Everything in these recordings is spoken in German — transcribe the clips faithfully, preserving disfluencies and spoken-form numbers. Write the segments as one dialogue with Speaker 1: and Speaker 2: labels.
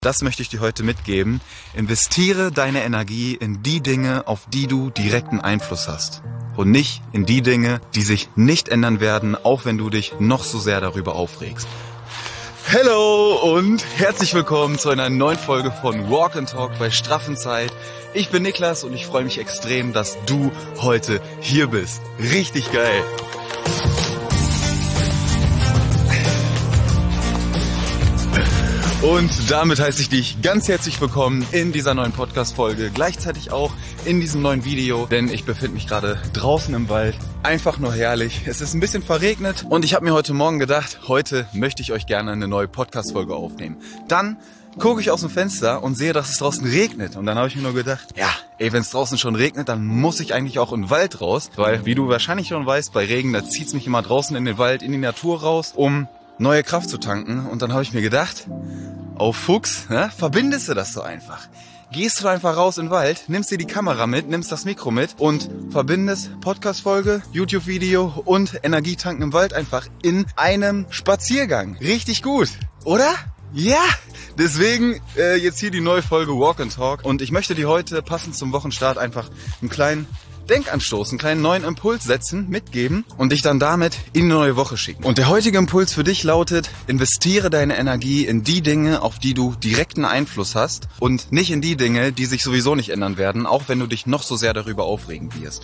Speaker 1: Das möchte ich dir heute mitgeben. Investiere deine Energie in die Dinge, auf die du direkten Einfluss hast. Und nicht in die Dinge, die sich nicht ändern werden, auch wenn du dich noch so sehr darüber aufregst. Hallo und herzlich willkommen zu einer neuen Folge von Walk and Talk bei Straffenzeit. Ich bin Niklas und ich freue mich extrem, dass du heute hier bist. Richtig geil. Und damit heiße ich dich ganz herzlich willkommen in dieser neuen Podcast-Folge, gleichzeitig auch in diesem neuen Video, denn ich befinde mich gerade draußen im Wald. Einfach nur herrlich. Es ist ein bisschen verregnet und ich habe mir heute Morgen gedacht, heute möchte ich euch gerne eine neue Podcast-Folge aufnehmen. Dann gucke ich aus dem Fenster und sehe, dass es draußen regnet. Und dann habe ich mir nur gedacht, ja, ey, wenn es draußen schon regnet, dann muss ich eigentlich auch in den Wald raus. Weil, wie du wahrscheinlich schon weißt, bei Regen, da zieht es mich immer draußen in den Wald, in die Natur raus, um neue Kraft zu tanken. Und dann habe ich mir gedacht, auf Fuchs, ne, verbindest du das so einfach. Gehst du einfach raus in den Wald, nimmst dir die Kamera mit, nimmst das Mikro mit und verbindest Podcast-Folge, YouTube-Video und Energietanken im Wald einfach in einem Spaziergang. Richtig gut, oder? Ja, deswegen äh, jetzt hier die neue Folge Walk and Talk. Und ich möchte dir heute passend zum Wochenstart einfach einen kleinen Denkanstoß, einen kleinen neuen Impuls setzen, mitgeben und dich dann damit in die neue Woche schicken. Und der heutige Impuls für dich lautet, investiere deine Energie in die Dinge, auf die du direkten Einfluss hast und nicht in die Dinge, die sich sowieso nicht ändern werden, auch wenn du dich noch so sehr darüber aufregen wirst.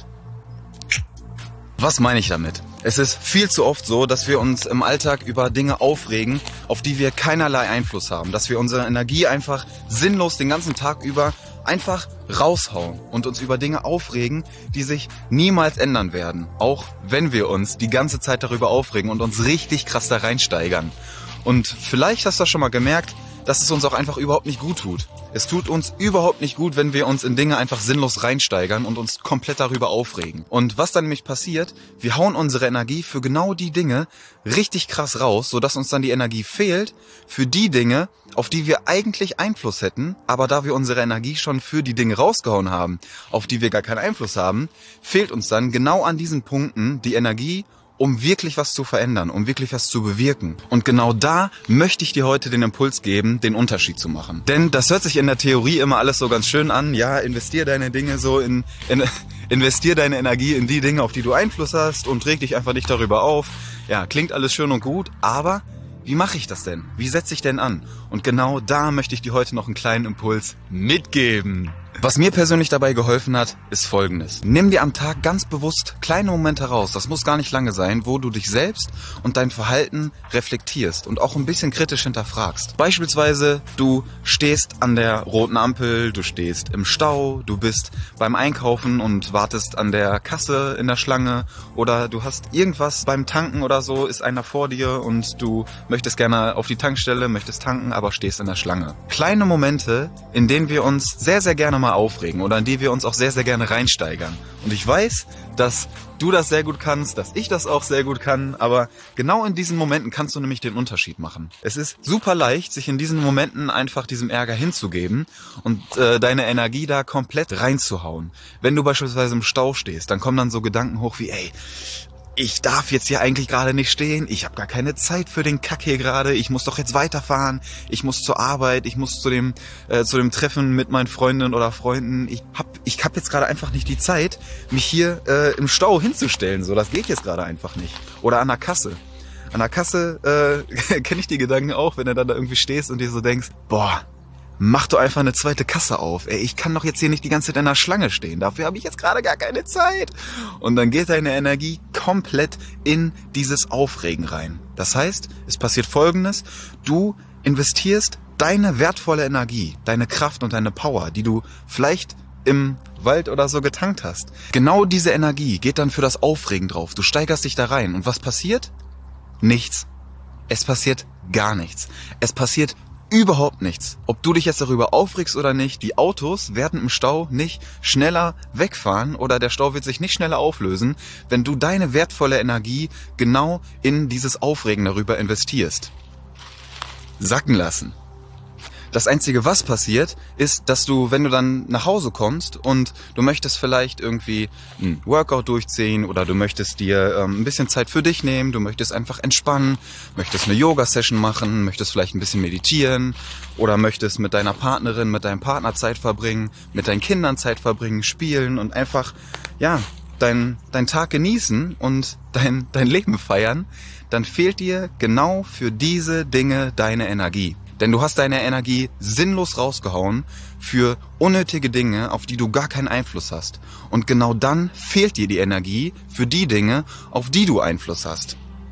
Speaker 1: Was meine ich damit? Es ist viel zu oft so, dass wir uns im Alltag über Dinge aufregen, auf die wir keinerlei Einfluss haben. Dass wir unsere Energie einfach sinnlos den ganzen Tag über einfach raushauen und uns über Dinge aufregen, die sich niemals ändern werden. Auch wenn wir uns die ganze Zeit darüber aufregen und uns richtig krass da reinsteigern. Und vielleicht hast du das schon mal gemerkt, dass es uns auch einfach überhaupt nicht gut tut. Es tut uns überhaupt nicht gut, wenn wir uns in Dinge einfach sinnlos reinsteigern und uns komplett darüber aufregen. Und was dann nämlich passiert, wir hauen unsere Energie für genau die Dinge richtig krass raus, sodass uns dann die Energie fehlt für die Dinge, auf die wir eigentlich Einfluss hätten, aber da wir unsere Energie schon für die Dinge rausgehauen haben, auf die wir gar keinen Einfluss haben, fehlt uns dann genau an diesen Punkten die Energie, um wirklich was zu verändern, um wirklich was zu bewirken. Und genau da möchte ich dir heute den Impuls geben, den Unterschied zu machen. Denn das hört sich in der Theorie immer alles so ganz schön an. Ja, investier deine Dinge so in, in investier deine Energie in die Dinge, auf die du Einfluss hast und reg dich einfach nicht darüber auf. Ja, klingt alles schön und gut, aber wie mache ich das denn? Wie setze ich denn an? Und genau da möchte ich dir heute noch einen kleinen Impuls mitgeben. Was mir persönlich dabei geholfen hat, ist Folgendes. Nimm dir am Tag ganz bewusst kleine Momente raus, das muss gar nicht lange sein, wo du dich selbst und dein Verhalten reflektierst und auch ein bisschen kritisch hinterfragst. Beispielsweise, du stehst an der roten Ampel, du stehst im Stau, du bist beim Einkaufen und wartest an der Kasse in der Schlange oder du hast irgendwas beim Tanken oder so, ist einer vor dir und du möchtest gerne auf die Tankstelle, möchtest tanken, aber stehst in der Schlange. Kleine Momente, in denen wir uns sehr, sehr gerne mal aufregen oder in die wir uns auch sehr, sehr gerne reinsteigern. Und ich weiß, dass du das sehr gut kannst, dass ich das auch sehr gut kann, aber genau in diesen Momenten kannst du nämlich den Unterschied machen. Es ist super leicht, sich in diesen Momenten einfach diesem Ärger hinzugeben und äh, deine Energie da komplett reinzuhauen. Wenn du beispielsweise im Stau stehst, dann kommen dann so Gedanken hoch wie, ey, ich darf jetzt hier eigentlich gerade nicht stehen, ich habe gar keine Zeit für den Kack hier gerade, ich muss doch jetzt weiterfahren, ich muss zur Arbeit, ich muss zu dem äh, zu dem Treffen mit meinen Freundinnen oder Freunden, ich hab ich hab jetzt gerade einfach nicht die Zeit, mich hier äh, im Stau hinzustellen, so, das geht jetzt gerade einfach nicht. Oder an der Kasse. An der Kasse äh, kenne ich die Gedanken auch, wenn du dann da irgendwie stehst und dir so denkst, boah, mach doch einfach eine zweite Kasse auf. Ey, ich kann doch jetzt hier nicht die ganze Zeit in der Schlange stehen. Dafür habe ich jetzt gerade gar keine Zeit. Und dann geht deine Energie komplett in dieses Aufregen rein. Das heißt, es passiert Folgendes. Du investierst deine wertvolle Energie, deine Kraft und deine Power, die du vielleicht im Wald oder so getankt hast. Genau diese Energie geht dann für das Aufregen drauf. Du steigerst dich da rein. Und was passiert? Nichts. Es passiert gar nichts. Es passiert überhaupt nichts. Ob du dich jetzt darüber aufregst oder nicht, die Autos werden im Stau nicht schneller wegfahren oder der Stau wird sich nicht schneller auflösen, wenn du deine wertvolle Energie genau in dieses Aufregen darüber investierst. Sacken lassen. Das Einzige, was passiert, ist, dass du, wenn du dann nach Hause kommst und du möchtest vielleicht irgendwie ein Workout durchziehen oder du möchtest dir ähm, ein bisschen Zeit für dich nehmen, du möchtest einfach entspannen, möchtest eine Yoga-Session machen, möchtest vielleicht ein bisschen meditieren oder möchtest mit deiner Partnerin, mit deinem Partner Zeit verbringen, mit deinen Kindern Zeit verbringen, spielen und einfach, ja, dein, dein Tag genießen und dein, dein Leben feiern, dann fehlt dir genau für diese Dinge deine Energie. Denn du hast deine Energie sinnlos rausgehauen für unnötige Dinge, auf die du gar keinen Einfluss hast. Und genau dann fehlt dir die Energie für die Dinge, auf die du Einfluss hast.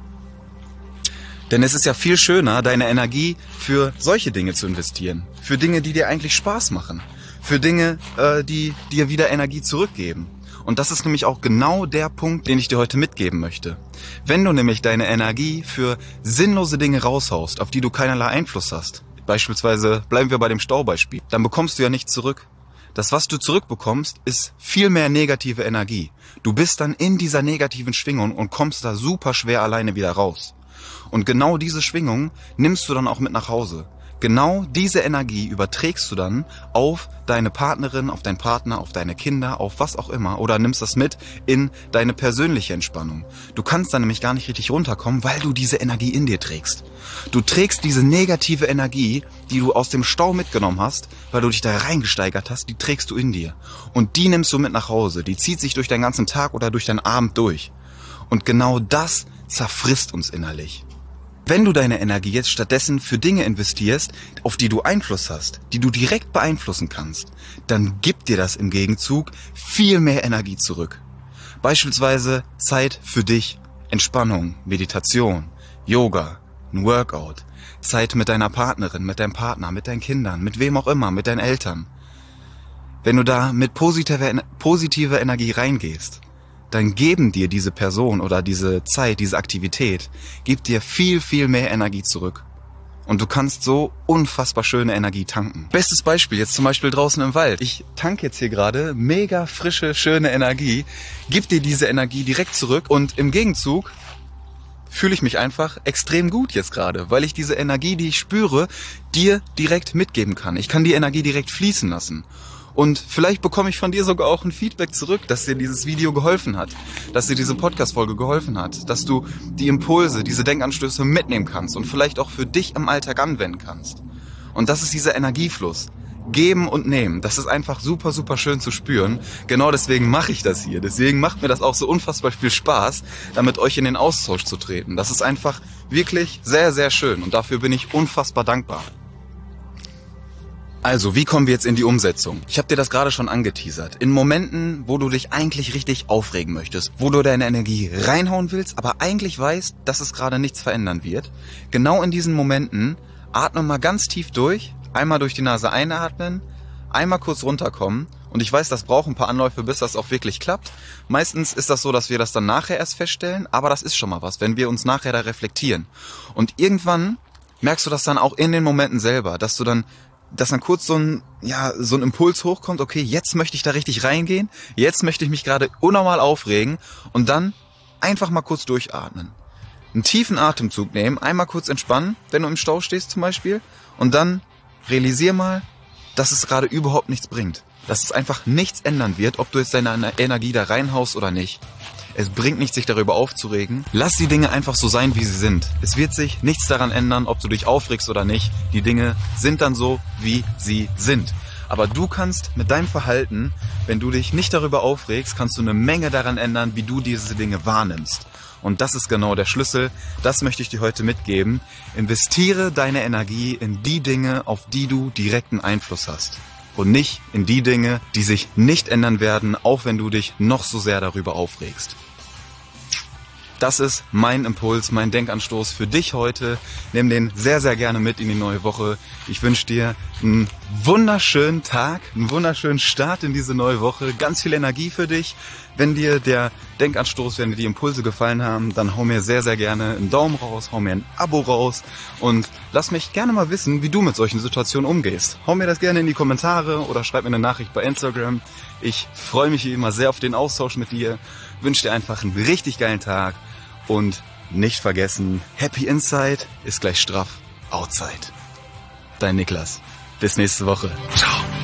Speaker 1: Denn es ist ja viel schöner, deine Energie für solche Dinge zu investieren. Für Dinge, die dir eigentlich Spaß machen. Für Dinge, äh, die dir wieder Energie zurückgeben. Und das ist nämlich auch genau der Punkt, den ich dir heute mitgeben möchte. Wenn du nämlich deine Energie für sinnlose Dinge raushaust, auf die du keinerlei Einfluss hast, beispielsweise bleiben wir bei dem Staubeispiel, dann bekommst du ja nichts zurück. Das, was du zurückbekommst, ist viel mehr negative Energie. Du bist dann in dieser negativen Schwingung und kommst da super schwer alleine wieder raus. Und genau diese Schwingung nimmst du dann auch mit nach Hause. Genau diese Energie überträgst du dann auf deine Partnerin, auf deinen Partner, auf deine Kinder, auf was auch immer oder nimmst das mit in deine persönliche Entspannung. Du kannst dann nämlich gar nicht richtig runterkommen, weil du diese Energie in dir trägst. Du trägst diese negative Energie, die du aus dem Stau mitgenommen hast, weil du dich da reingesteigert hast, die trägst du in dir. Und die nimmst du mit nach Hause. Die zieht sich durch deinen ganzen Tag oder durch deinen Abend durch. Und genau das zerfrisst uns innerlich. Wenn du deine Energie jetzt stattdessen für Dinge investierst, auf die du Einfluss hast, die du direkt beeinflussen kannst, dann gibt dir das im Gegenzug viel mehr Energie zurück. Beispielsweise Zeit für dich, Entspannung, Meditation, Yoga, ein Workout, Zeit mit deiner Partnerin, mit deinem Partner, mit deinen Kindern, mit wem auch immer, mit deinen Eltern. Wenn du da mit positiver, positiver Energie reingehst, dann geben dir diese Person oder diese Zeit, diese Aktivität, gibt dir viel, viel mehr Energie zurück. Und du kannst so unfassbar schöne Energie tanken. Bestes Beispiel, jetzt zum Beispiel draußen im Wald. Ich tanke jetzt hier gerade mega frische, schöne Energie, gib dir diese Energie direkt zurück und im Gegenzug fühle ich mich einfach extrem gut jetzt gerade, weil ich diese Energie, die ich spüre, dir direkt mitgeben kann. Ich kann die Energie direkt fließen lassen. Und vielleicht bekomme ich von dir sogar auch ein Feedback zurück, dass dir dieses Video geholfen hat, dass dir diese Podcast-Folge geholfen hat, dass du die Impulse, diese Denkanstöße mitnehmen kannst und vielleicht auch für dich im Alltag anwenden kannst. Und das ist dieser Energiefluss. Geben und nehmen, das ist einfach super, super schön zu spüren. Genau deswegen mache ich das hier. Deswegen macht mir das auch so unfassbar viel Spaß, da mit euch in den Austausch zu treten. Das ist einfach wirklich sehr, sehr schön und dafür bin ich unfassbar dankbar. Also, wie kommen wir jetzt in die Umsetzung? Ich habe dir das gerade schon angeteasert. In Momenten, wo du dich eigentlich richtig aufregen möchtest, wo du deine Energie reinhauen willst, aber eigentlich weißt, dass es gerade nichts verändern wird, genau in diesen Momenten atme mal ganz tief durch, einmal durch die Nase einatmen, einmal kurz runterkommen und ich weiß, das braucht ein paar Anläufe, bis das auch wirklich klappt. Meistens ist das so, dass wir das dann nachher erst feststellen, aber das ist schon mal was, wenn wir uns nachher da reflektieren. Und irgendwann merkst du das dann auch in den Momenten selber, dass du dann dass dann kurz so ein, ja, so ein Impuls hochkommt, okay, jetzt möchte ich da richtig reingehen, jetzt möchte ich mich gerade unnormal aufregen und dann einfach mal kurz durchatmen. Einen tiefen Atemzug nehmen, einmal kurz entspannen, wenn du im Stau stehst zum Beispiel und dann realisier mal, dass es gerade überhaupt nichts bringt. Dass es einfach nichts ändern wird, ob du jetzt deine Energie da reinhaust oder nicht. Es bringt nichts, sich darüber aufzuregen. Lass die Dinge einfach so sein, wie sie sind. Es wird sich nichts daran ändern, ob du dich aufregst oder nicht. Die Dinge sind dann so, wie sie sind. Aber du kannst mit deinem Verhalten, wenn du dich nicht darüber aufregst, kannst du eine Menge daran ändern, wie du diese Dinge wahrnimmst. Und das ist genau der Schlüssel. Das möchte ich dir heute mitgeben. Investiere deine Energie in die Dinge, auf die du direkten Einfluss hast. Und nicht in die Dinge, die sich nicht ändern werden, auch wenn du dich noch so sehr darüber aufregst. Das ist mein Impuls, mein Denkanstoß für dich heute. Nimm den sehr, sehr gerne mit in die neue Woche. Ich wünsche dir einen wunderschönen Tag, einen wunderschönen Start in diese neue Woche. Ganz viel Energie für dich. Wenn dir der Denkanstoß, wenn dir die Impulse gefallen haben, dann hau mir sehr, sehr gerne einen Daumen raus, hau mir ein Abo raus und lass mich gerne mal wissen, wie du mit solchen Situationen umgehst. Hau mir das gerne in die Kommentare oder schreib mir eine Nachricht bei Instagram. Ich freue mich wie immer sehr auf den Austausch mit dir. Wünsche dir einfach einen richtig geilen Tag und nicht vergessen, Happy Inside ist gleich straff Outside. Dein Niklas. bis nächste Woche. Ciao.